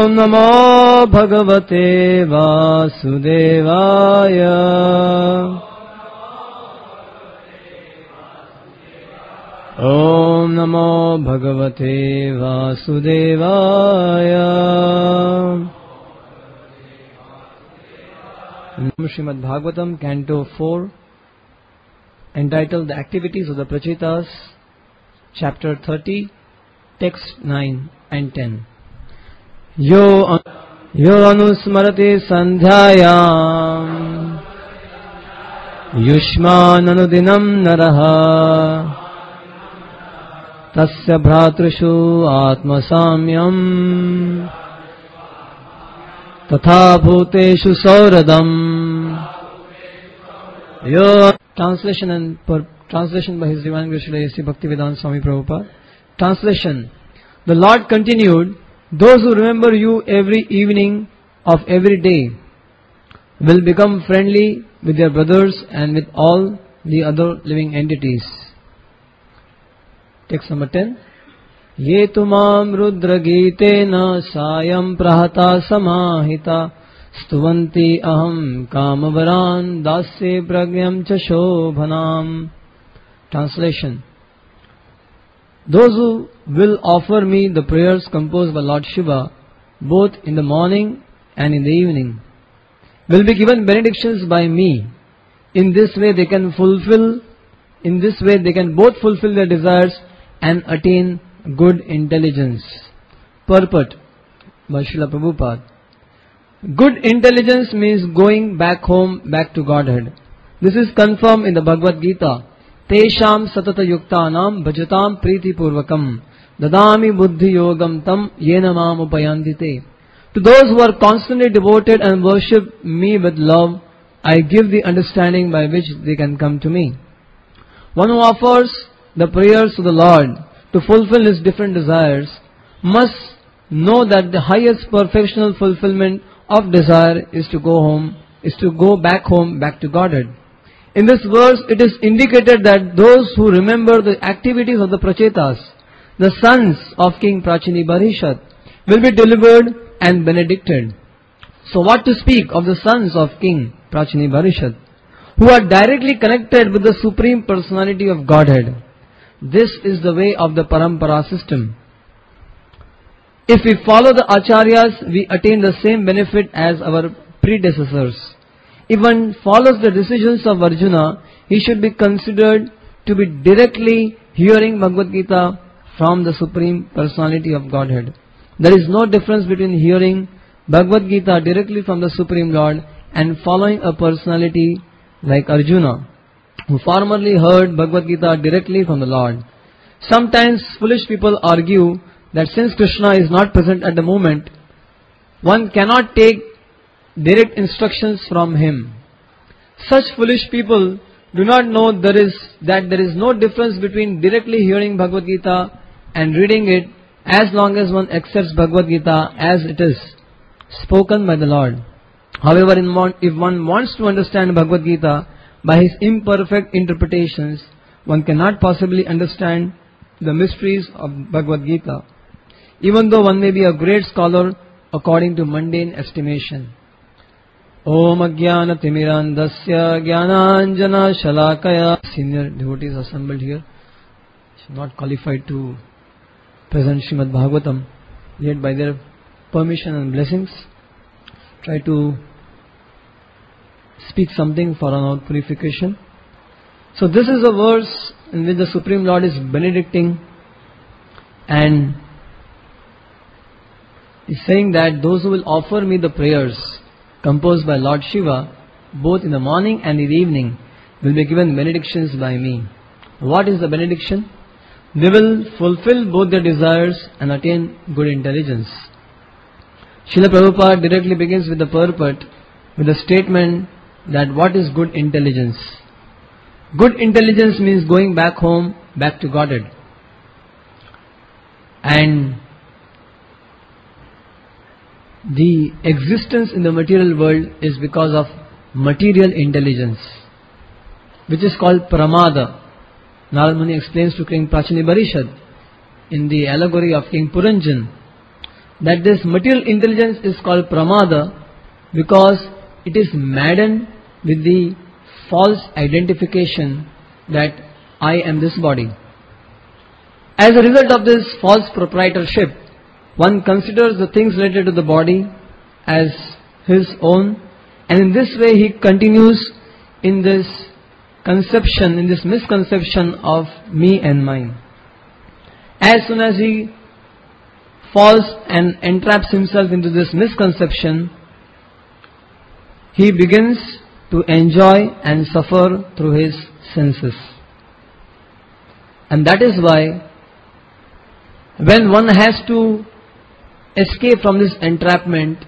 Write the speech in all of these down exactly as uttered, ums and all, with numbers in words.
Om Namo Bhagavate Vasudevaya. Om Namo Bhagavate Vasudevaya. Srimad Bhagavatam, Canto four, entitled The Activities of the Prachetas, Chapter thirty, Text nine and ten. Yo Yo Anusmarati Sandhyayam Yushman Anudinam Naraha Tasya Bhratrishu Atmasamyam Tatha Bhuteshu Sauradam. Yo. Translation and per, translation by His Divine Grace Srila A C Bhaktivedanta Swami Prabhupada. Translation. The Lord continued, those who remember you every evening of every day will become friendly with their brothers and with all the other living entities. Text number ten. Ye tumam rudra gitena sayam prahata samahita stuvanti aham kamavaran dasye pragyam cha shobhanam. Translation. Those who will offer me the prayers composed by Lord Shiva both in the morning and in the evening will be given benedictions by me. In this way they can fulfill, in this way they can both fulfill their desires and attain good intelligence. Purport by Srila Prabhupada. Good intelligence means going back home, back to Godhead. This is confirmed in the Bhagavad Gita. Tesham satata yuktanam bhajatam priti purvakam dadami buddhi yogam tam yena mam upayandite. To those who are constantly devoted and worship me with love, I give the understanding by which they can come to me. One who offers the prayers to the Lord to fulfill his different desires must know that the highest perfectional fulfillment of desire is to go home, is to go back home, back to Godhead. In this verse, it is indicated that those who remember the activities of the Prachetas, the sons of King Prachini Barhishat, will be delivered and benedicted. So what to speak of the sons of King Prachini Barhishat, who are directly connected with the Supreme Personality of Godhead? This is the way of the Parampara system. If we follow the Acharyas, we attain the same benefit as our predecessors. If one follows the decisions of Arjuna, he should be considered to be directly hearing Bhagavad Gita from the Supreme Personality of Godhead. There is no difference between hearing Bhagavad Gita directly from the Supreme Lord and following a personality like Arjuna, who formerly heard Bhagavad Gita directly from the Lord. Sometimes foolish people argue that since Krishna is not present at the moment, one cannot take direct instructions from him. Such foolish people do not know there is that there is no difference between directly hearing Bhagavad Gita and reading it, as long as one accepts Bhagavad Gita as it is spoken by the Lord. However, if one wants to understand Bhagavad Gita by his imperfect interpretations, one cannot possibly understand the mysteries of Bhagavad Gita, even though one may be a great scholar according to mundane estimation. Om Ajnana Timirandasya Jnananjana Shalakaya. Senior devotees assembled here, not qualified to present Srimad Bhagavatam, yet by their permission and blessings, try to speak something for our purification. So this is a verse in which the Supreme Lord is benedicting and is saying that those who will offer me the prayers composed by Lord Shiva both in the morning and in the evening will be given benedictions by me. What is the benediction? They will fulfill both their desires and attain good intelligence. Srila Prabhupada directly begins with the purport with the statement that what is good intelligence? Good intelligence means going back home, back to Godhead. And the existence in the material world is because of material intelligence, which is called Pramada. Narad Muni explains to King Prachini Barhishat in the allegory of King Puranjan that this material intelligence is called pramada because it is maddened with the false identification that I am this body. As a result of this false proprietorship, one considers the things related to the body as his own, and in this way he continues in this conception, in this misconception of me and mine. As soon as he falls and entraps himself into this misconception, he begins to enjoy and suffer through his senses. And that is why when one has to escape from this entrapment,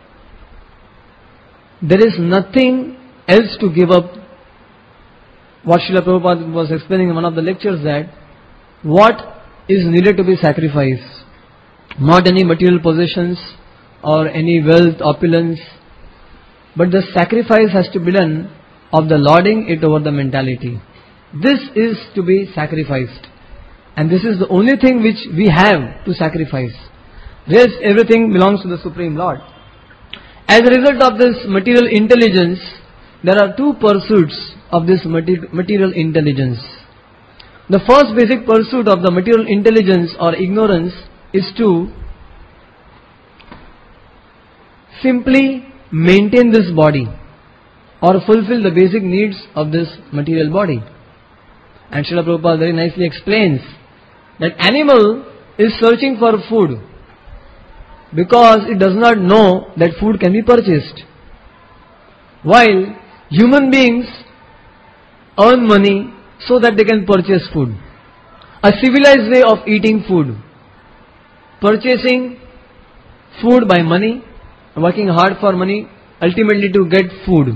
there is nothing else to give up. What Srila Prabhupada was explaining in one of the lectures, that what is needed to be sacrificed, not any material possessions or any wealth, opulence, but the sacrifice has to be done of the lording it over the mentality. This is to be sacrificed, and this is the only thing which we have to sacrifice. Rest everything belongs to the Supreme Lord. As a result of this material intelligence, there are two pursuits of this material intelligence. The first basic pursuit of the material intelligence or ignorance is to simply maintain this body or fulfill the basic needs of this material body. And Srila Prabhupada very nicely explains that animal is searching for food because it does not know that food can be purchased, while human beings earn money so that they can purchase food. A civilized way of eating food, purchasing food by money, working hard for money, ultimately to get food.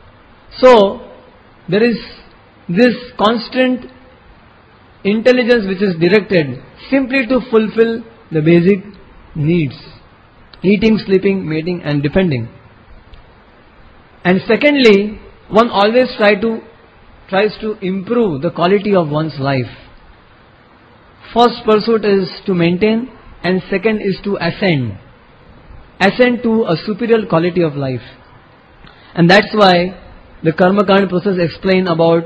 So there is this constant intelligence which is directed simply to fulfill the basic needs: eating, sleeping, mating and defending. And secondly, one always try to tries to improve the quality of one's life. First pursuit is to maintain, and second is to ascend. Ascend to a superior quality of life. And that's why the Karma Kand process explain about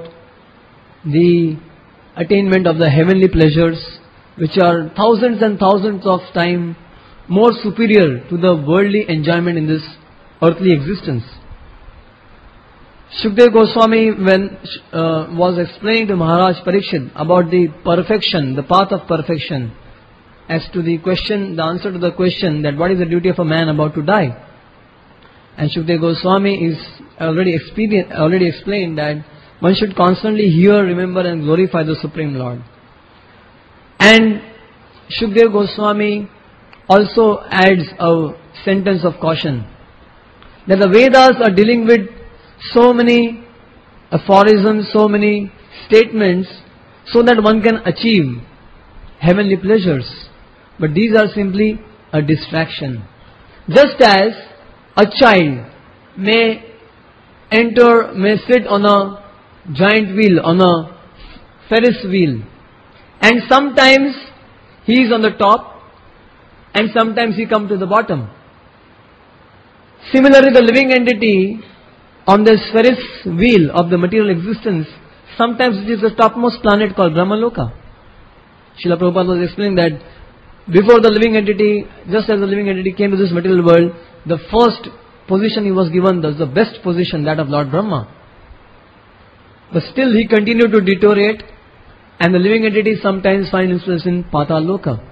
the attainment of the heavenly pleasures, which are thousands and thousands of times more superior to the worldly enjoyment in this earthly existence. Shukdev Goswami, when uh, was explaining to Maharaj Parikshit about the perfection, the path of perfection, as to the question, the answer to the question that what is the duty of a man about to die, and Shukdev Goswami is already expedient, already explained that one should constantly hear, remember and glorify the Supreme Lord. And Shukdev Goswami also adds a sentence of caution that the Vedas are dealing with so many aphorisms, so many statements, so that one can achieve heavenly pleasures. But these are simply a distraction. Just as a child may enter, may sit on a giant wheel, on a Ferris wheel, and sometimes he is on the top and sometimes he comes to the bottom. Similarly, the living entity on this Ferris wheel of the material existence, sometimes it is the topmost planet called Brahmaloka. Srila Prabhupada was explaining that before the living entity, just as the living entity came to this material world, the first position he was given was the best position, that of Lord Brahma. But still he continued to deteriorate, and the living entity sometimes find himself in Pataloka.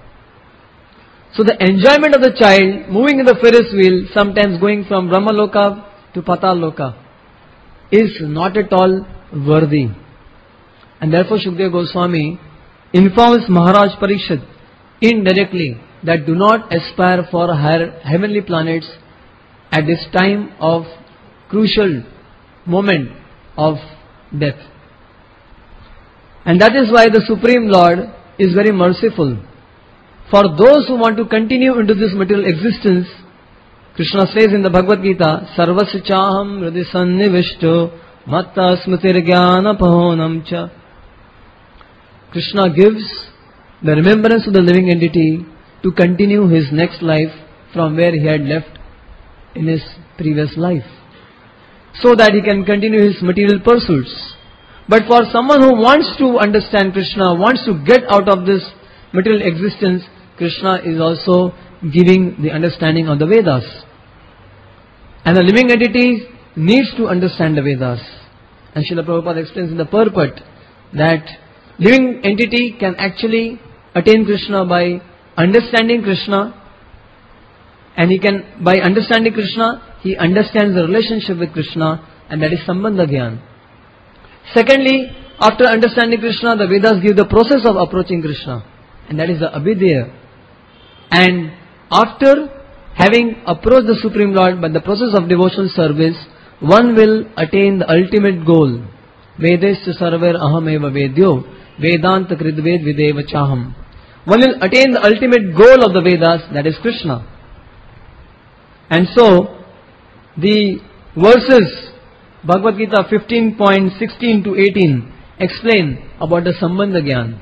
So the enjoyment of the child moving in the Ferris wheel, sometimes going from Brahmaloka to Pataloka, is not at all worthy. And therefore Shukdev Goswami informs Maharaj Parikshit indirectly that do not aspire for higher heavenly planets at this time of crucial moment of death. And that is why the Supreme Lord is very merciful. For those who want to continue into this material existence, Krishna says in the Bhagavad Gita, Sarvasya chaham hridhi sannivishto matta smritir jnana pahonam cha. Krishna gives the remembrance of the living entity to continue his next life from where he had left in his previous life, so that he can continue his material pursuits. But for someone who wants to understand Krishna, wants to get out of this material existence, Krishna is also giving the understanding of the Vedas. And a living entity needs to understand the Vedas. And Srila Prabhupada explains in the purport that living entity can actually attain Krishna by understanding Krishna, and he can, by understanding Krishna, he understands the relationship with Krishna, and that is Sambandha Gyan. Secondly, after understanding Krishna, the Vedas give the process of approaching Krishna, and that is the Abhideya. And after having approached the Supreme Lord by the process of devotional service, one will attain the ultimate goal. Vedesya sarver aham eva vedyo, Vedanta kridved videva chaham. One will attain the ultimate goal of the Vedas, that is Krishna. And so, the verses, Bhagavad Gita fifteen point sixteen to eighteen, explain about the Sambandha Gyan.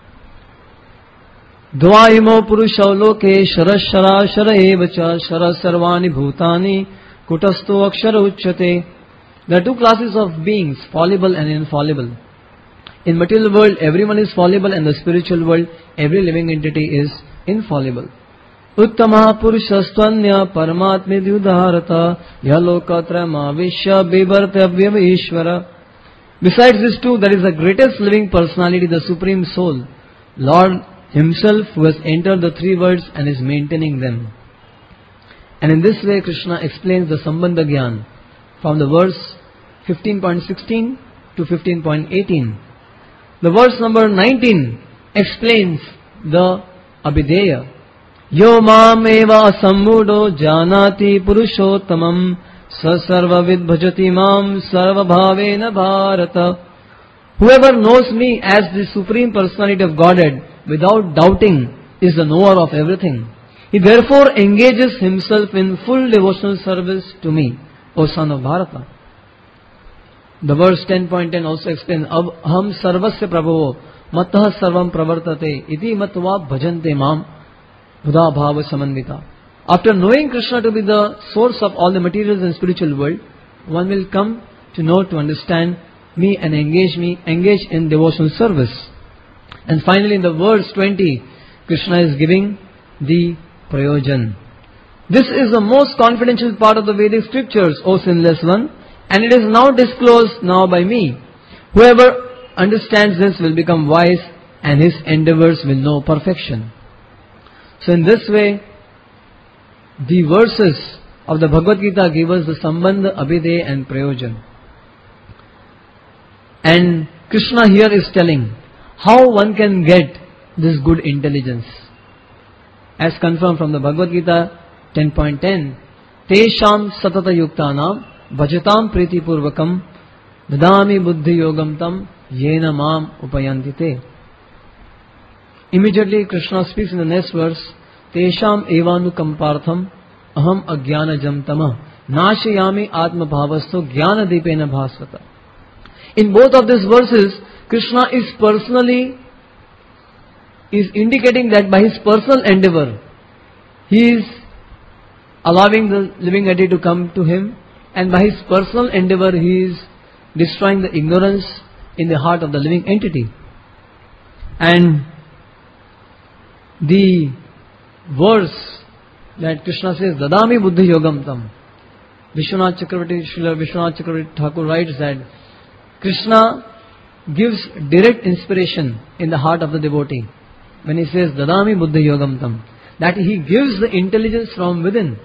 Dvaimo purusho loke sharashara shara evacha shara sarvani bhutani kutasto akshara uchyate. There are two classes of beings, fallible and infallible. In material world, everyone is fallible, and in the spiritual world, every living entity is infallible. Uttama purushastvanya paramatmi dyudharata yalokatrama vishya bivartavyam ishvara. Besides these two, there is the greatest living personality, the Supreme Soul, Lord Himself, who has entered the three worlds and is maintaining them. And in this way, Krishna explains the Sambandha Gyan from the verse fifteen point sixteen to fifteen point eighteen. The verse number nineteen explains the Abhideya. Yo mam eva sammudo janati purushottamam sa sarva vidbhajati mam sarva bhavena bharata. Whoever knows me as the Supreme Personality of Godhead without doubting is the knower of everything. He therefore engages himself in full devotional service to me, O son of Bharata. The verse ten point ten also explains, Aham sarvasya prabhavo matah sarvam pravartate iti matva bhajante mam buddha bhava samandita. After knowing Krishna to be the source of all the materials and spiritual world, one will come to know, to understand me and engage me, engage in devotional service. And finally in the verse twenty, Krishna is giving the prayojan. This is the most confidential part of the Vedic scriptures, O sinless one, and it is now disclosed now by me. Whoever understands this will become wise, and his endeavors will know perfection. So in this way, the verses of the Bhagavad Gita give us the Sambandha, Abhideya and Prayojan. And Krishna here is telling how one can get this good intelligence. As confirmed from the Bhagavad Gita ten point ten, Tesham satata yuktanam bhajatam priti purvakam dadami buddhi yogam tam yena mam upayantite. Immediately Krishna speaks in the next verse, Tesham evanukampartham aham ajnanajam tamah nashayami atma bhavasto jnana dipena bhasvata. In both of these verses, Krishna is personally is indicating that by his personal endeavor, he is allowing the living entity to come to him, and by his personal endeavor, he is destroying the ignorance in the heart of the living entity. And the verse that Krishna says, Dadami Buddhi Yogam Tam, Vishwanath Chakravarti, Srila Vishwanath Chakravarti Thakur writes that Krishna gives direct inspiration in the heart of the devotee when he says Dadami Buddhi Yogam Tam, that he gives the intelligence from within.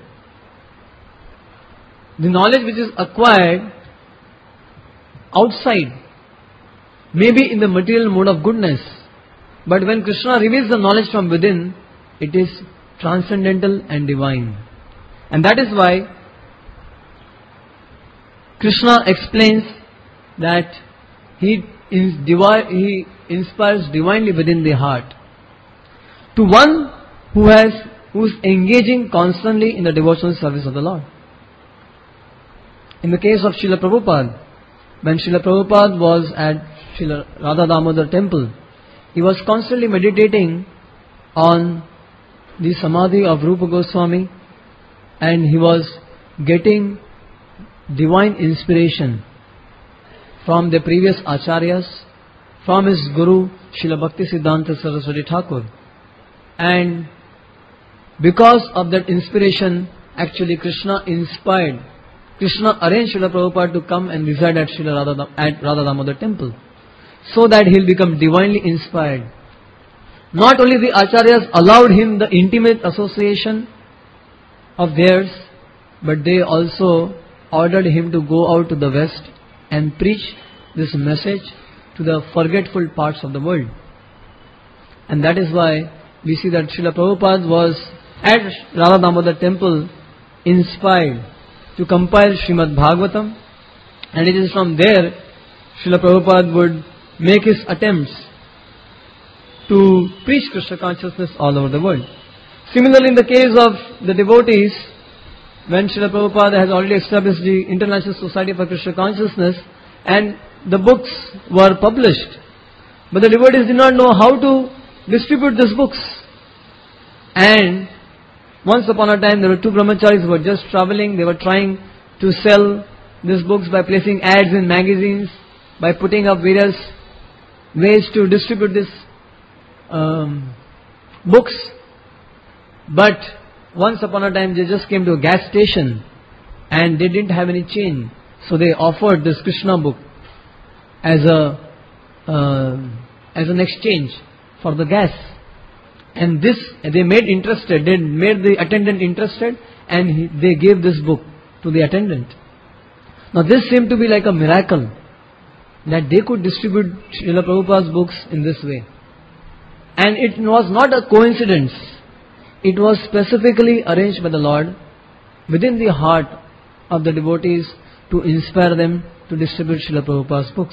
The knowledge which is acquired outside may be in the material mode of goodness, but when Krishna reveals the knowledge from within, it is transcendental and divine. And that is why Krishna explains that he is divi- he inspires divinely within the heart to one who has who is engaging constantly in the devotional service of the Lord. In the case of Srila Prabhupada, when Srila Prabhupada was at Srila Radha Damodar temple, he was constantly meditating on the Samadhi of Rupa Goswami, and he was getting divine inspiration from the previous acharyas, from his Guru Srila Bhakti Siddhanta Saraswati Thakur. And because of that inspiration, actually Krishna inspired, Krishna arranged Srila Prabhupada to come and reside at Srila Radha, at Radha Damodar temple, so that he'll become divinely inspired. Not only the acharyas allowed him the intimate association of theirs, but they also ordered him to go out to the west and preach this message to the forgetful parts of the world. And that is why we see that Srila Prabhupada was at Radha Damodar temple inspired to compile Srimad Bhagavatam, and it is from there Srila Prabhupada would make his attempts to preach Krishna consciousness all over the world. Similarly, in the case of the devotees, when Srila Prabhupada has already established the International Society for Krishna Consciousness, and the books were published, but the devotees did not know how to distribute these books. And once upon a time there were two brahmacharis who were just traveling. They were trying to sell these books by placing ads in magazines, by putting up various ways to distribute these um, books. But once upon a time they just came to a gas station and they didn't have any change, so they offered this Krishna book as a uh, as an exchange for the gas. And this they made interested, they made the attendant interested, and he, they gave this book to the attendant. Now this seemed to be like a miracle, that they could distribute Srila Prabhupada's books in this way. And it was not a coincidence. It was specifically arranged by the Lord within the heart of the devotees to inspire them to distribute Srila Prabhupada's books.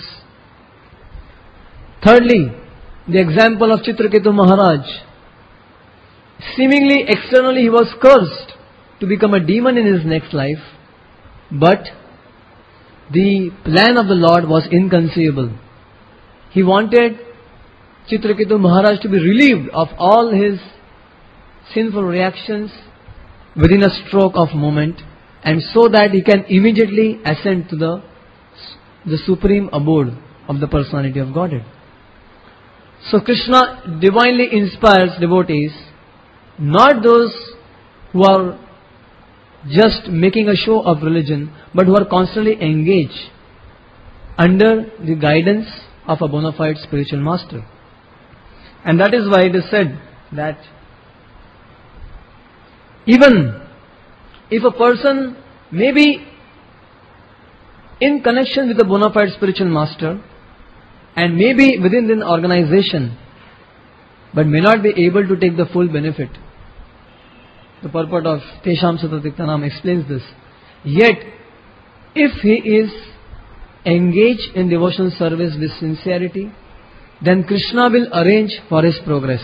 Thirdly, the example of Chitraketu Maharaj. Seemingly, externally he was cursed to become a demon in his next life, but the plan of the Lord was inconceivable. He wanted Chitraketu Maharaj to be relieved of all his sinful reactions within a stroke of moment, and so that he can immediately ascend to the, the supreme abode of the personality of Godhead. So Krishna divinely inspires devotees, not those who are just making a show of religion, but who are constantly engaged under the guidance of a bona fide spiritual master. And that is why it is said that even if a person may be in connection with a bona fide spiritual master and may be within an organization, but may not be able to take the full benefit. The purport of Tesham Satatiktanam explains this. Yet, if he is engaged in devotional service with sincerity, then Krishna will arrange for his progress.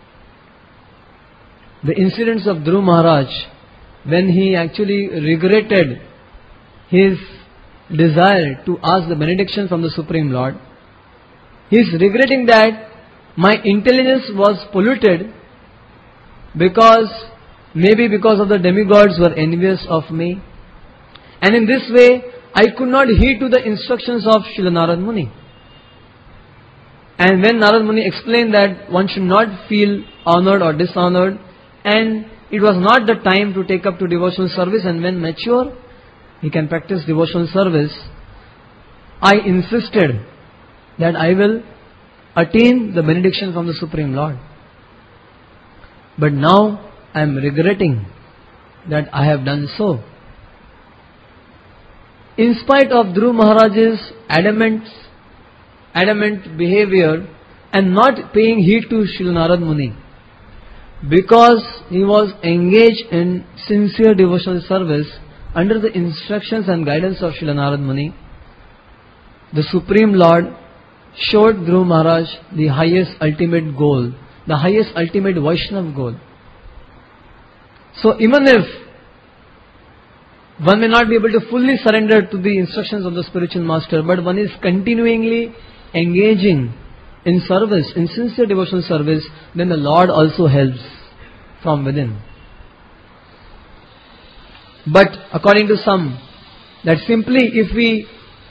The incidents of Dhruv Maharaj, when he actually regretted his desire to ask the benediction from the Supreme Lord, he is regretting that my intelligence was polluted because, maybe because of the demigods were envious of me, and in this way I could not heed to the instructions of Srila Narad Muni. And when Narad Muni explained that one should not feel honored or dishonored, and it was not the time to take up to devotional service, and when mature he can practice devotional service, I insisted that I will attain the benediction from the Supreme Lord. But now I am regretting that I have done so. In spite of Dhruv Maharaj's adamant, adamant behavior and not paying heed to Srila Narad Muni, because he was engaged in sincere devotional service under the instructions and guidance of Srila Narad Muni, the Supreme Lord showed Dhruv Maharaj the highest ultimate goal, the highest ultimate Vaishnav goal. So even if one may not be able to fully surrender to the instructions of the spiritual master, but one is continually engaging in service, in sincere devotional service, then the Lord also helps. from within. But according to some, that simply if we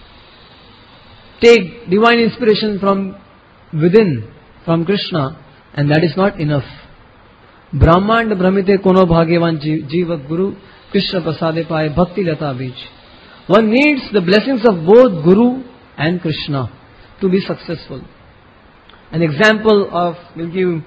take divine inspiration from within, from Krishna, and that is not enough. Brahmand Brahmite Kono Bhagyavan Jiva Guru Krishna Prasade Paye Bhakti Lata Bij. One needs the blessings of both Guru and Krishna to be successful. An example of, we'll give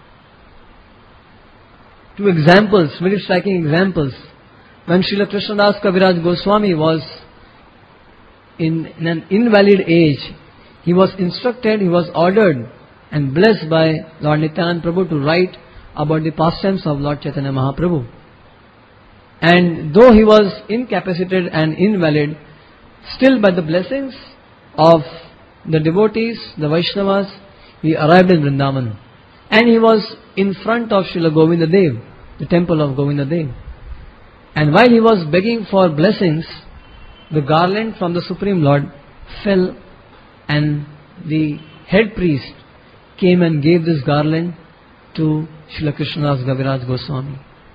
two examples, very striking examples. When Srila Krishnadas Kaviraj Goswami was in, in an invalid age, he was instructed, he was ordered and blessed by Lord Nityananda Prabhu to write about the pastimes of Lord Chaitanya Mahaprabhu. And though he was incapacitated and invalid, still by the blessings of the devotees, the Vaishnavas, he arrived in Vrindavan. And he was in front of Srila Govinda Dev, the temple of Govinda Dev. And while he was begging for blessings, the garland from the Supreme Lord fell, and the head priest came and gave this garland to Srila Krishnadas Kaviraj Goswami.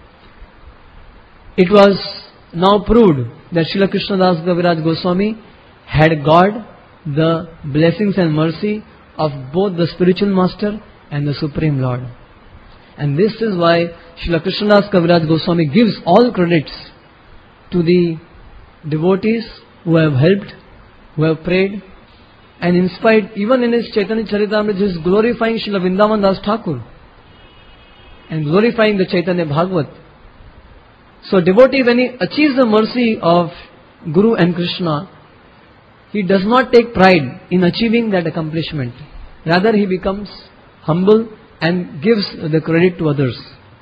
It was now proved that Srila Krishnadas Kaviraj Goswami had got the blessings and mercy of both the spiritual master and the Supreme Lord. And this is why Srila Krishnadas Kaviraj Goswami gives all credits to the devotees who have helped, who have prayed, and inspired. Even in his Chaitanya Charitamrita, he is glorifying Srila Vrindavan Das Thakur and glorifying the Chaitanya Bhagavat. So devotee, when he achieves the mercy of Guru and Krishna, he does not take pride in achieving that accomplishment. Rather, he becomes humble and gives the credit to others.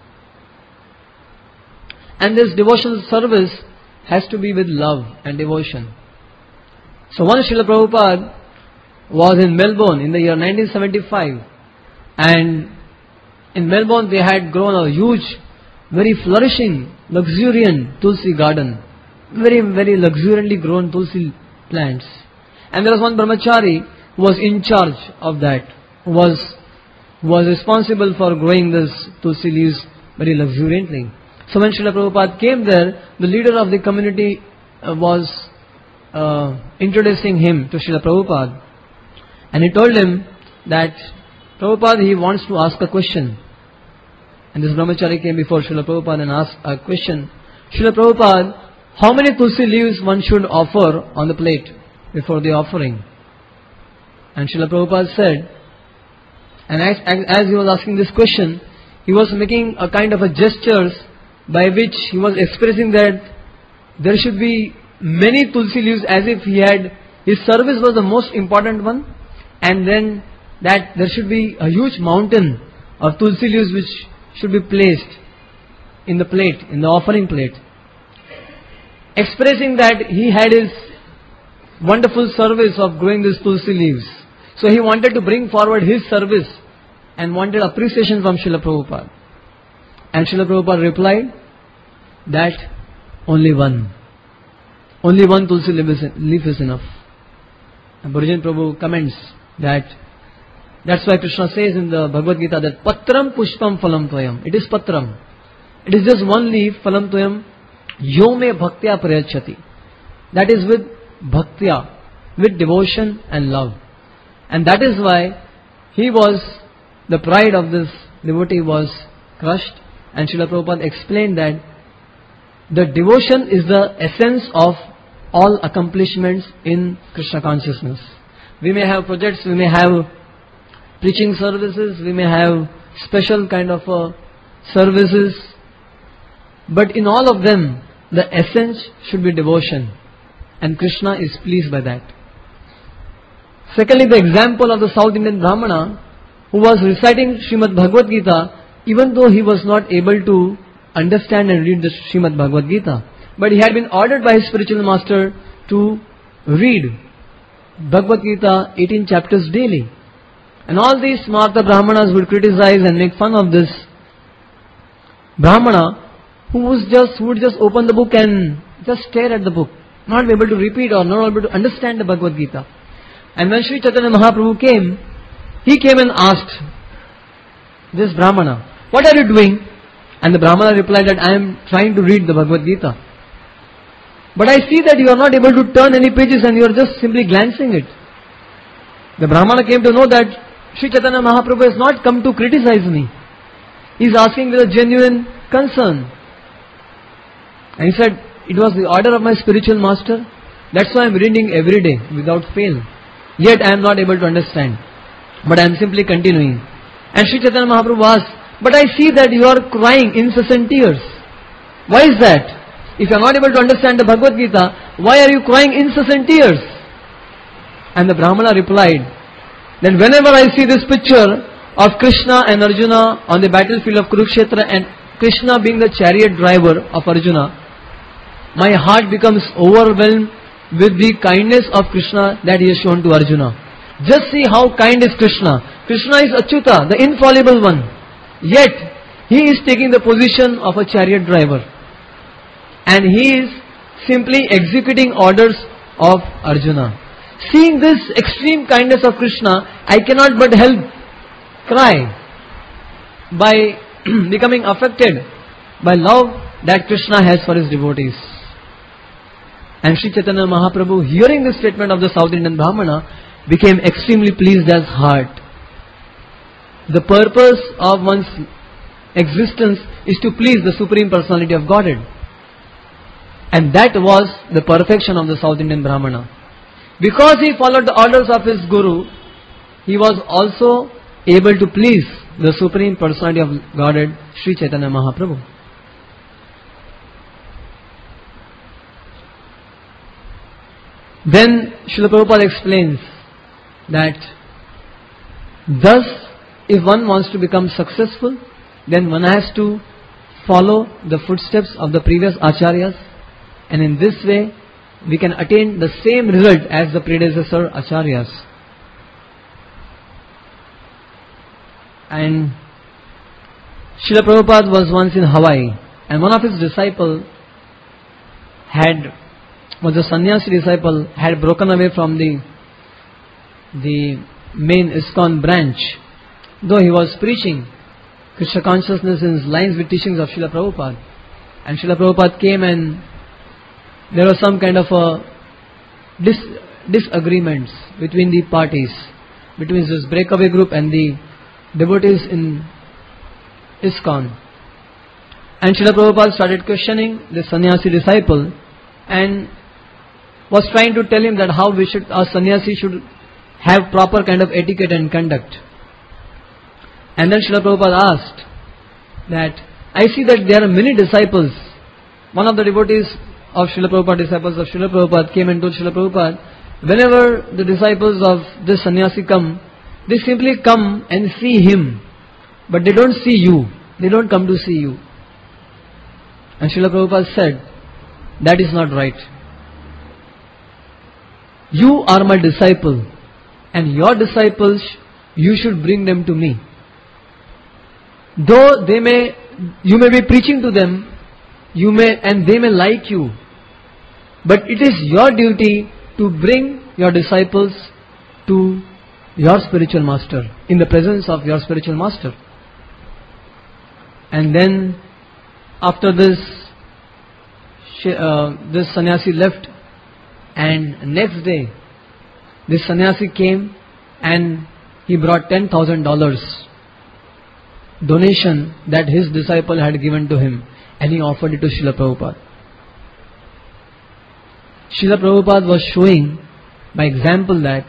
And this devotional service has to be with love and devotion. So once Srila Prabhupada was in Melbourne in the year nineteen seventy-five, and in Melbourne they had grown a huge, very flourishing, luxuriant Tulsi garden. Very, very luxuriantly grown Tulsi plants. And there was one brahmachari who was in charge of that, who was, who was responsible for growing this Tulsi leaves very luxuriantly. So when Srila Prabhupada came there, the leader of the community uh, was uh, introducing him to Srila Prabhupada. And he told him that Prabhupada, he wants to ask a question. And this brahmachari came before Srila Prabhupada and asked a question. Srila Prabhupada, how many Tulsi leaves one should offer on the plate before the offering? And Srila Prabhupada said, and as, as he was asking this question, he was making a kind of a gestures by which he was expressing that there should be many Tulsi leaves, as if he had, his service was the most important one, and then that there should be a huge mountain of Tulsi leaves which should be placed in the plate, in the offering plate. Expressing that he had his wonderful service of growing these Tulsi leaves. So he wanted to bring forward his service and wanted appreciation from Srila Prabhupada. And Srila Prabhupada replied that only one. Only one Tulsi leaf is enough. And Bhujan Prabhu comments that that's why Krishna says in the Bhagavad Gita that Patram Pushpam Phalam Tvayam. It is Patram. It is just one leaf, Phalam Tvayam, Yome Bhaktya Prayachati. That is with Bhaktya, with devotion and love. And that is why he was, the pride of this devotee was crushed. And Srila Prabhupada explained that the devotion is the essence of all accomplishments in Krishna consciousness. We may have projects, we may have preaching services, we may have special kind of uh, services, but in all of them, the essence should be devotion. And Krishna is pleased by that. Secondly, the example of the South Indian Brahmana who was reciting Srimad Bhagavad Gita, even though he was not able to understand and read the Srimad Bhagavad Gita, but he had been ordered by his spiritual master to read Bhagavad Gita eighteen chapters daily. And all these Smarta Brahmanas would criticize and make fun of this Brahmana who was just who would just open the book and just stare at the book, not be able to repeat or not able to understand the Bhagavad Gita. And when Sri Chaitanya Mahaprabhu came, he came and asked this Brahmana, what are you doing? And the Brahmana replied that I am trying to read the Bhagavad Gita. But I see that you are not able to turn any pages and you are just simply glancing it. The Brahmana came to know that Sri Chaitanya Mahaprabhu has not come to criticize me. He is asking with a genuine concern. And he said, it was the order of my spiritual master. That's why I am reading every day without fail. Yet I am not able to understand. But I am simply continuing. And Sri Chaitanya Mahaprabhu asked, but I see that you are crying incessant tears. Why is that? If you are not able to understand the Bhagavad Gita, why are you crying incessant tears? And the Brahmana replied, that whenever I see this picture of Krishna and Arjuna on the battlefield of Kurukshetra and Krishna being the chariot driver of Arjuna, my heart becomes overwhelmed with the kindness of Krishna that he has shown to Arjuna. Just see how kind is Krishna. Krishna is Achyuta, the infallible one. Yet, he is taking the position of a chariot driver. And he is simply executing orders of Arjuna. Seeing this extreme kindness of Krishna, I cannot but help cry by becoming affected by love that Krishna has for his devotees. And Sri Chaitanya Mahaprabhu, hearing this statement of the South Indian Brahmana, became extremely pleased at heart. The purpose of one's existence is to please the Supreme Personality of Godhead. And that was the perfection of the South Indian Brahmana. Because he followed the orders of his Guru, he was also able to please the Supreme Personality of Godhead, Sri Chaitanya Mahaprabhu. Then Srila Prabhupada explains that thus, if one wants to become successful, then one has to follow the footsteps of the previous acharyas, and in this way we can attain the same result as the predecessor acharyas. And Srila Prabhupada was once in Hawaii, and one of his disciples had was a sannyasi disciple had broken away from the the main ISKCON branch, though he was preaching Krishna consciousness in lines with teachings of Srila Prabhupada. And Srila Prabhupada came, and there was some kind of a dis disagreements between the parties, between this breakaway group and the devotees in ISKCON. And Srila Prabhupada started questioning the sannyasi disciple and was trying to tell him that how we should, our sannyasi should have proper kind of etiquette and conduct. And then Srila Prabhupada asked that, I see that there are many disciples. One of the devotees of Srila Prabhupada, disciples of Srila Prabhupada, came and told Srila Prabhupada, whenever the disciples of this sannyasi come, they simply come and see him, but they don't see you. They don't come to see you. And Srila Prabhupada said, that is not right. You are my disciple, and your disciples, you should bring them to me. Though they may, you may be preaching to them, you may, and they may like you, but it is your duty to bring your disciples to your spiritual master, in the presence of your spiritual master. And then, after this, uh, this sannyasi left, and next day, this sannyasi came and he brought ten thousand dollars donation that his disciple had given to him, and he offered it to Srila Prabhupada. Srila Prabhupada was showing by example that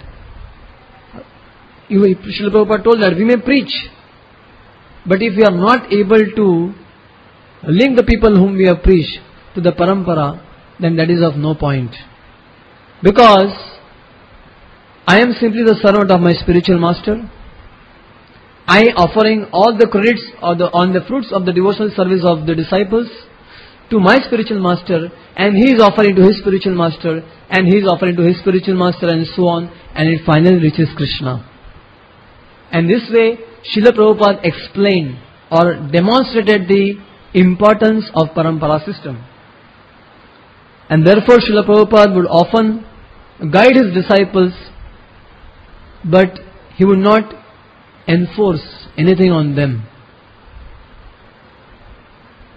Srila Prabhupada told that we may preach, but if we are not able to link the people whom we have preached to the parampara, then that is of no point. Because I am simply the servant of my spiritual master. I offering all the credits or the, on the fruits of the devotional service of the disciples to my spiritual master, and he is offering to his spiritual master, and he is offering to his spiritual master, and so on, and it finally reaches Krishna. And this way, Srila Prabhupada explained or demonstrated the importance of parampara system. And therefore, Srila Prabhupada would often guide his disciples, but he would not enforce anything on them.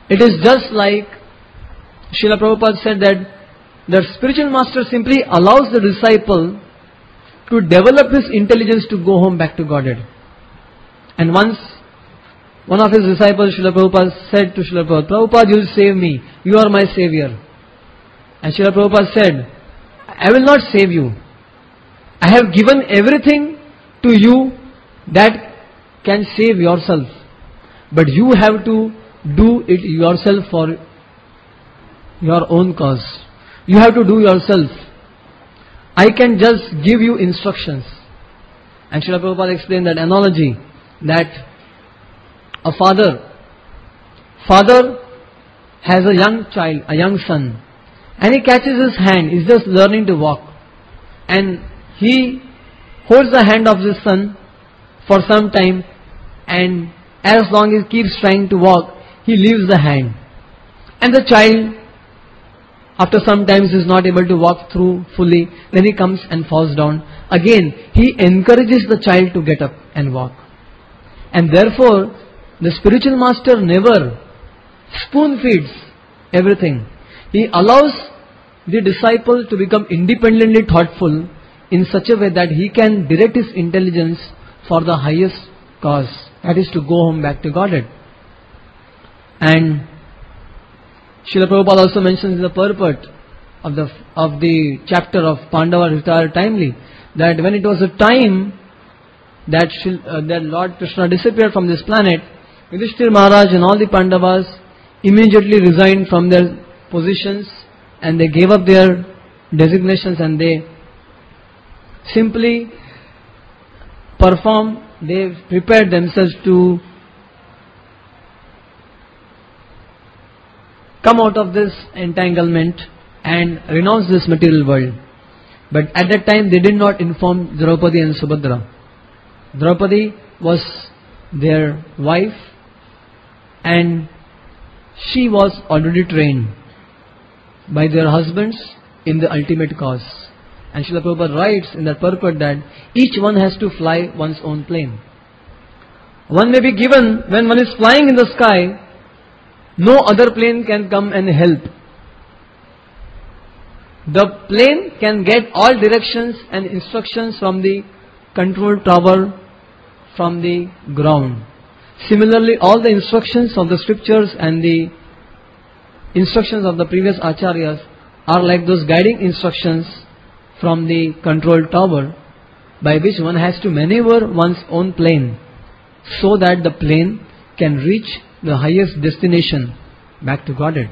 It is just like Srila Prabhupada said that the spiritual master simply allows the disciple to develop his intelligence to go home back to Godhead. And once one of his disciples, Srila Prabhupada, said to Srila Prabhupada, Prabhupada, you will save me. You are my savior. And Srila Prabhupada said, I will not save you. I have given everything to you that can save yourself. But you have to do it yourself for your own cause. You have to do yourself. I can just give you instructions. And Srila Prabhupada explained that analogy, that a father, father has a young child, a young son, and he catches his hand, he's just learning to walk. And he holds the hand of his son for some time, and as long as he keeps trying to walk, he leaves the hand. And the child, after some time, is not able to walk through fully, then he comes and falls down. Again, he encourages the child to get up and walk. And therefore, the spiritual master never spoon feeds everything. He allows the disciple to become independently thoughtful in such a way that he can direct his intelligence for the highest cause, that is to go home back to Godhead. And Srila Prabhupada also mentions the purport of the of the chapter of Pandava retired timely, that when it was a time that, uh, that Lord Krishna disappeared from this planet, Yudhishthira Maharaj and all the Pandavas immediately resigned from their positions and they gave up their designations and they simply performed, they prepared themselves to come out of this entanglement and renounce this material world. But at that time they did not inform Draupadi and Subhadra. Draupadi was their wife and she was already trained by their husbands in the ultimate cause. And Srila Prabhupada writes in that purport that each one has to fly one's own plane. One may be given, when one is flying in the sky, no other plane can come and help. The plane can get all directions and instructions from the control tower, from the ground. Similarly, all the instructions of the scriptures and the instructions of the previous acharyas are like those guiding instructions from the control tower, by which one has to maneuver one's own plane so that the plane can reach the highest destination, back to Godhead.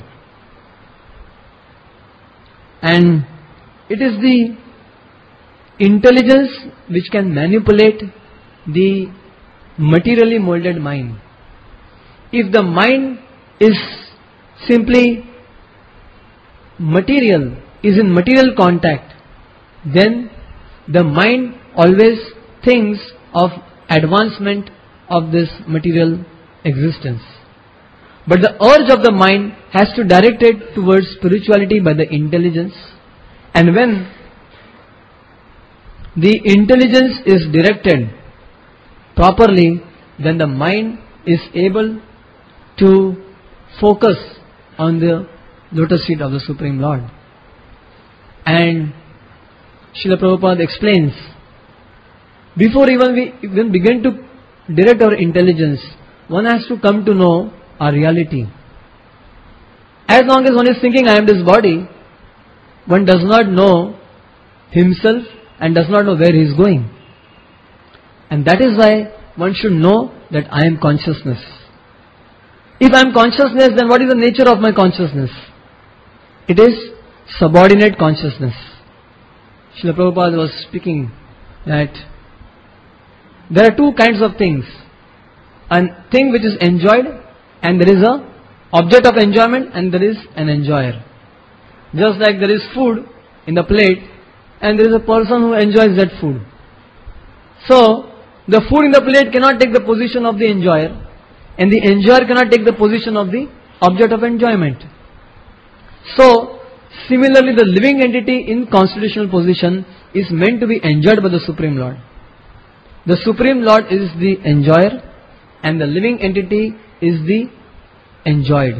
And it is the intelligence which can manipulate the materially molded mind. If the mind is simply material, is in material contact, then the mind always thinks of advancement of this material existence. But the urge of the mind has to direct it towards spirituality by the intelligence. And when the intelligence is directed properly, then the mind is able to focus on the lotus feet of the Supreme Lord. And Srila Prabhupada explains, before even we even begin to direct our intelligence, one has to come to know our reality. As long as one is thinking, I am this body, one does not know himself and does not know where he is going. And that is why one should know that I am consciousness. If I am consciousness, then what is the nature of my consciousness? It is subordinate consciousness. Srila Prabhupada was speaking that there are two kinds of things. A thing which is enjoyed, and there is a object of enjoyment, and there is an enjoyer. Just like there is food in the plate and there is a person who enjoys that food. So the food in the plate cannot take the position of the enjoyer, and the enjoyer cannot take the position of the object of enjoyment. So similarly, the living entity in constitutional position is meant to be enjoyed by the Supreme Lord. The Supreme Lord is the enjoyer and the living entity is the enjoyed.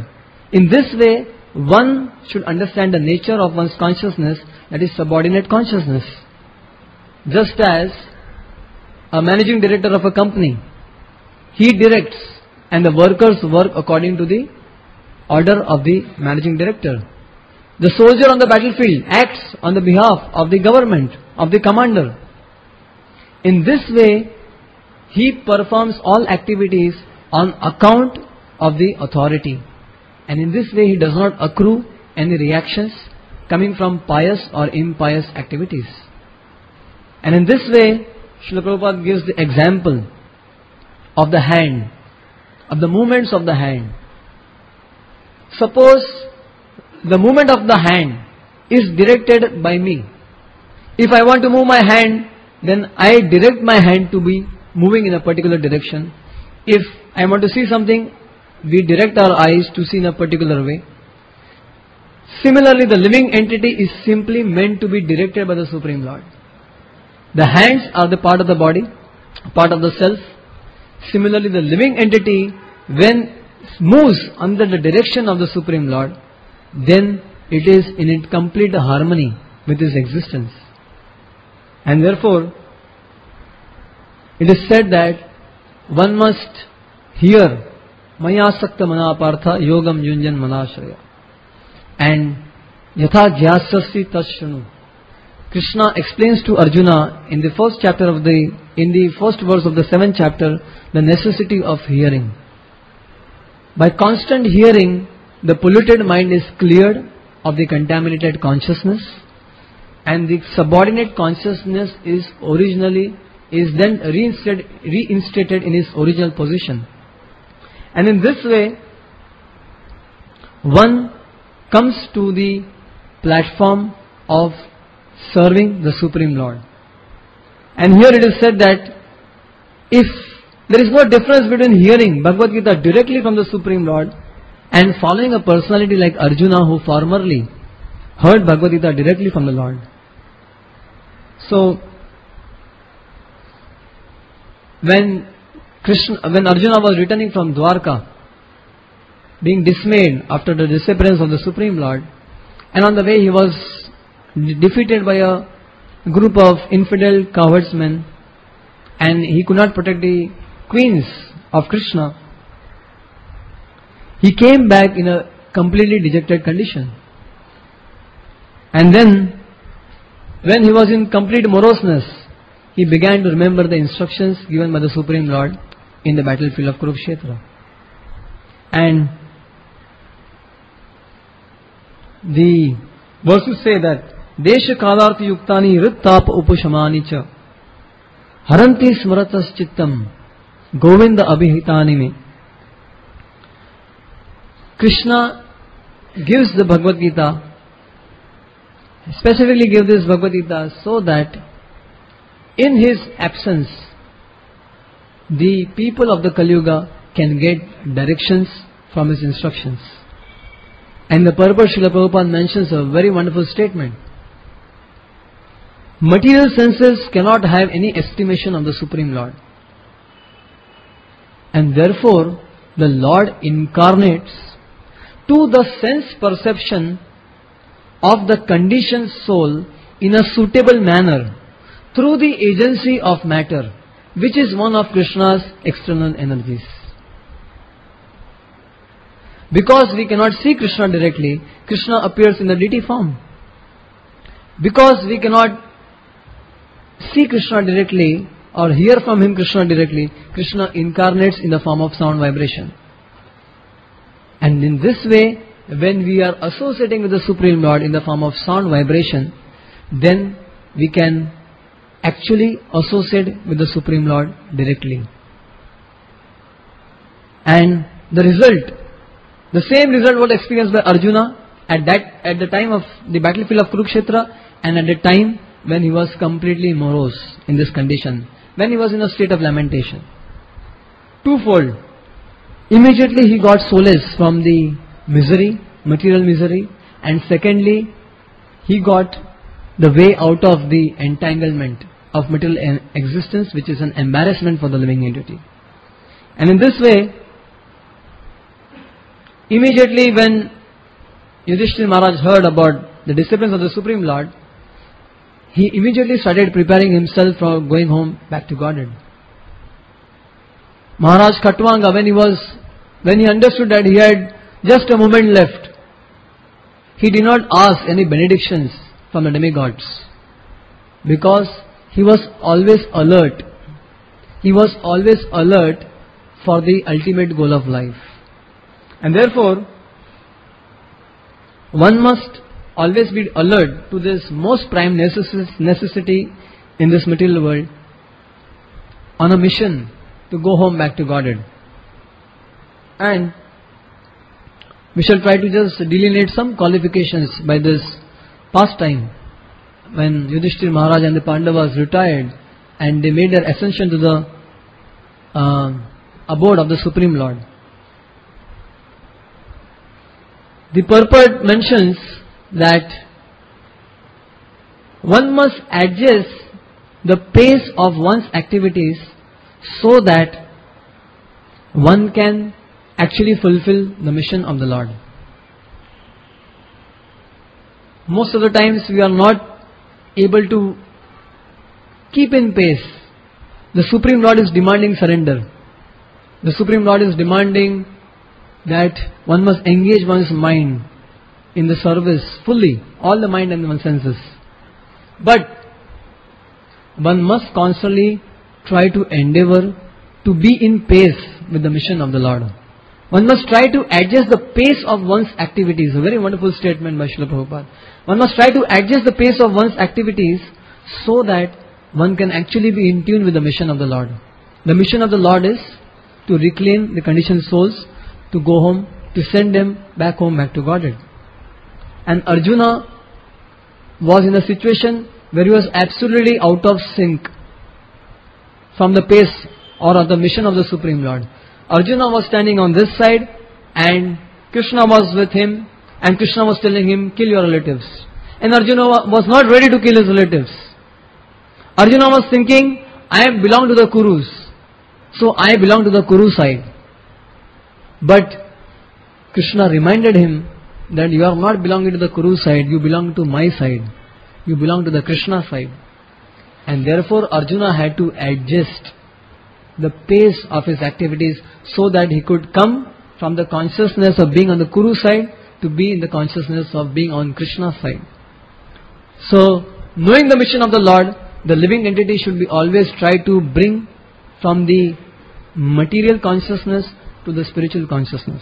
In this way, one should understand the nature of one's consciousness, that is subordinate consciousness. Just as a managing director of a company, he directs and the workers work according to the order of the managing director. The soldier on the battlefield acts on the behalf of the government, of the commander. In this way, he performs all activities on account of the authority. And in this way, he does not accrue any reactions coming from pious or impious activities. And in this way, Srila Prabhupada gives the example of the hand, of the movements of the hand. Suppose the movement of the hand is directed by me. If I want to move my hand, then I direct my hand to be moving in a particular direction. If I want to see something, we direct our eyes to see in a particular way. Similarly, the living entity is simply meant to be directed by the Supreme Lord. The hands are the part of the body, part of the self. Similarly, the living entity, when moves under the direction of the Supreme Lord, then it is in complete harmony with His existence. And therefore, it is said that one must hear Maya Sakta Manapartha Yogam Yunjan Manashraya and Yatha Jyasasya Tashranu. Krishna explains to Arjuna in the first chapter of the, in the first verse of the seventh chapter, the necessity of hearing. By constant hearing, the polluted mind is cleared of the contaminated consciousness, and the subordinate consciousness is originally is then reinstated, reinstated in its original position. And in this way, one comes to the platform of serving the Supreme Lord. And here it is said that if there is no difference between hearing Bhagavad Gita directly from the Supreme Lord and following a personality like Arjuna who formerly heard Bhagavad Gita directly from the Lord. So, when Krishna, when Arjuna was returning from Dwarka, being dismayed after the disappearance of the Supreme Lord, and on the way he was defeated by a group of infidel cowardsmen, and he could not protect the queens of Krishna, he came back in a completely dejected condition. And then, when he was in complete moroseness, he began to remember the instructions given by the Supreme Lord in the battlefield of Kurukshetra. And the verses say that Desha kalartha yuktani rittapa upashamani cha haranti smaratas chittam govinda abhihitani me. Krishna gives the Bhagavad Gita, specifically gives this Bhagavad Gita so that in his absence, the people of the Kali Yuga can get directions from his instructions. And the purport Srila Prabhupada mentions a very wonderful statement. Material senses cannot have any estimation of the Supreme Lord. And therefore, the Lord incarnates to the sense perception of the conditioned soul in a suitable manner through the agency of matter, which is one of Krishna's external energies. Because we cannot see Krishna directly, Krishna appears in the deity form. Because we cannot see Krishna directly or hear from him Krishna directly, Krishna incarnates in the form of sound vibration. And in this way, when we are associating with the Supreme Lord in the form of sound vibration, then we can actually associate with the Supreme Lord directly. And the result, the same result was experienced by Arjuna at that at the time of the battlefield of Kurukshetra, and at the time when he was completely morose in this condition, when he was in a state of lamentation. Twofold. Immediately he got solace from the misery, material misery, and secondly, he got the way out of the entanglement of material existence, which is an embarrassment for the living entity. And in this way, Immediately when Yudhishthira Maharaj heard about the disciplines of the Supreme Lord, he immediately started preparing himself for going home back to Godhead. Maharaj Khatwanga, when he was, when he understood that he had just a moment left, he did not ask any benedictions from the demigods, because he was always alert. He was always alert for the ultimate goal of life. And therefore, one must always be alert to this most prime necessity in this material world, on a mission to go home back to Godhead. And we shall try to just delineate some qualifications by this pastime, when Yudhishthira Maharaj and the Pandavas retired and they made their ascension to the uh, abode of the Supreme Lord. The purport mentions that one must adjust the pace of one's activities so that one can actually fulfill the mission of the Lord. Most of the times we are not able to keep in pace. The Supreme Lord is demanding surrender. The Supreme Lord is demanding that one must engage one's mind in the service fully, all the mind and the senses. But one must constantly try to endeavor to be in pace with the mission of the Lord. One must try to adjust the pace of one's activities. A very wonderful statement by Srila Prabhupada. One must try to adjust the pace of one's activities so that one can actually be in tune with the mission of the Lord. The mission of the Lord is to reclaim the conditioned souls, to go home, to send them back home, back to Godhead. And Arjuna was in a situation where he was absolutely out of sync from the pace or of the mission of the Supreme Lord. Arjuna was standing on this side and Krishna was with him, and Krishna was telling him, kill your relatives. And Arjuna was not ready to kill his relatives. Arjuna was thinking, I belong to the Kurus, so I belong to the Kuru side. But Krishna reminded him that you are not belonging to the Kuru side, you belong to my side. You belong to the Krishna side. And therefore Arjuna had to adjust the pace of his activities so that he could come from the consciousness of being on the Kuru side to be in the consciousness of being on Krishna's side. So, knowing the mission of the Lord, the living entity should be always try to bring from the material consciousness to the spiritual consciousness.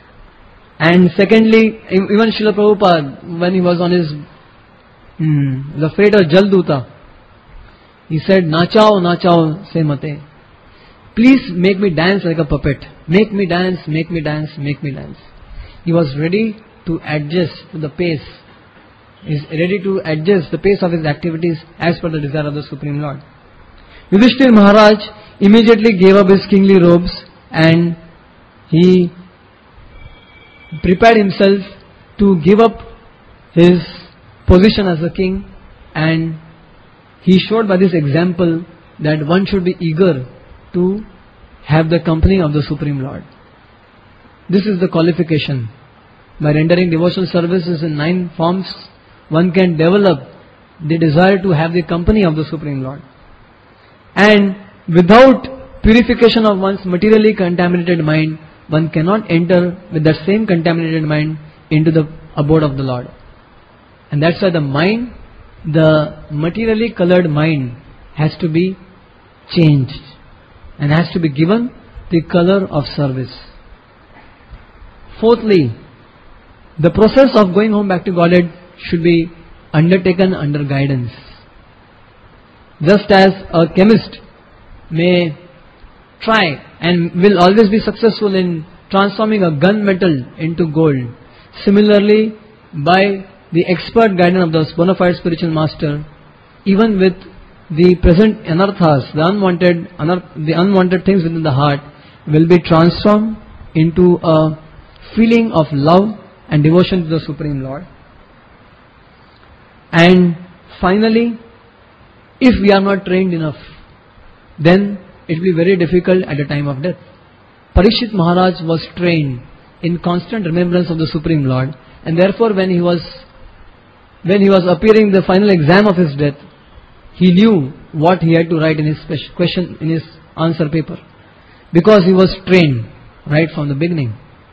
And secondly, even Srila Prabhupada, when he was on his hmm, the freighter Jalduta, he said, Nachao, nachao, se mate. Please make me dance like a puppet. Make me dance, make me dance, make me dance. He was ready to adjust to the pace. He is ready to adjust the pace of his activities as per the desire of the Supreme Lord. Yudhishthira Maharaj immediately gave up his kingly robes and he prepared himself to give up his position as a king, and he showed by this example that one should be eager to have the company of the Supreme Lord. This is the qualification. By rendering devotional services in nine forms, one can develop the desire to have the company of the Supreme Lord. And without purification of one's materially contaminated mind, one cannot enter with that same contaminated mind into the abode of the Lord. And that's why the mind, the materially colored mind, has to be changed and has to be given the color of service. Fourthly, the process of going home back to Godhead should be undertaken under guidance. Just as a chemist may try and will always be successful in transforming a gunmetal into gold, similarly, by the expert guidance of the bona fide spiritual master, even with the present anarthas, the unwanted, the unwanted things within the heart, will be transformed into a feeling of love and devotion to the Supreme Lord. And finally, if we are not trained enough, then it will be very difficult at the time of death. Parikshit Maharaj was trained in constant remembrance of the Supreme Lord, and therefore when he was when he was appearing the final exam of his death, he knew what he had to write in his question, in his answer paper, because he was trained right from the beginning.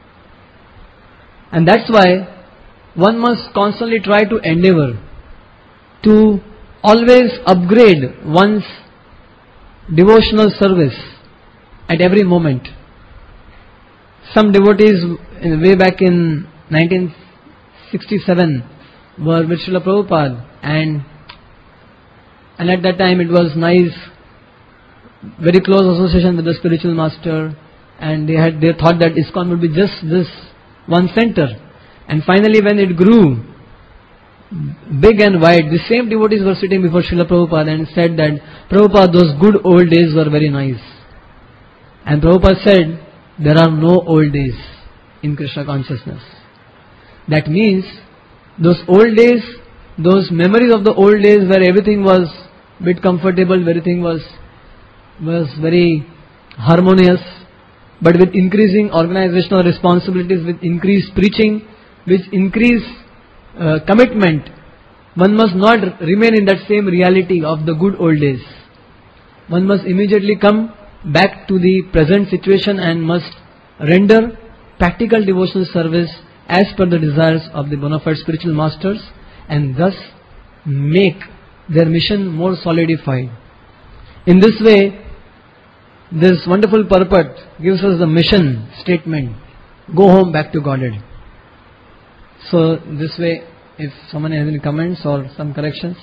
And that's why one must constantly try to endeavor to always upgrade one's devotional service at every moment. Some devotees in, way back in nineteen sixty-seven were with Srila Prabhupada, and and at that time it was nice, very close association with the spiritual master, and they had they thought that ISKCON would be just this one center. And finally when it grew big and wide, the same devotees were sitting before Srila Prabhupada and said that, Prabhupada, those good old days were very nice. And Prabhupada said, there are no old days in Krishna consciousness. That means those old days, those memories of the old days where everything was a bit comfortable, everything was was very harmonious, but with increasing organizational responsibilities, with increased preaching, with increased uh, commitment, one must not remain in that same reality of the good old days. One must immediately come back to the present situation and must render practical devotional service as per the desires of the bona fide spiritual masters, and thus make their mission more solidified. In this way, this wonderful purport gives us the mission statement, go home back to Godhead. So this way, if someone has any comments or some corrections.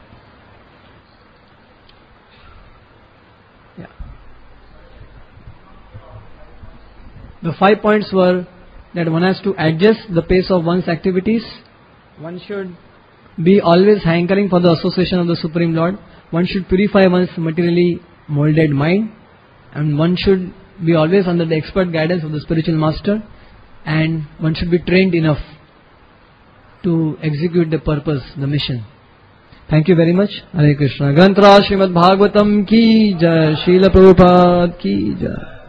Yeah. The five points were that one has to adjust the pace of one's activities. One should be always hankering for the association of the Supreme Lord. One should purify one's materially molded mind. And one should be always under the expert guidance of the spiritual master. And one should be trained enough to execute the purpose, the mission. Thank you very much. Hare Krishna. Granthara Srimad Bhagavatam ki jai. Srila Prabhupada ki jai.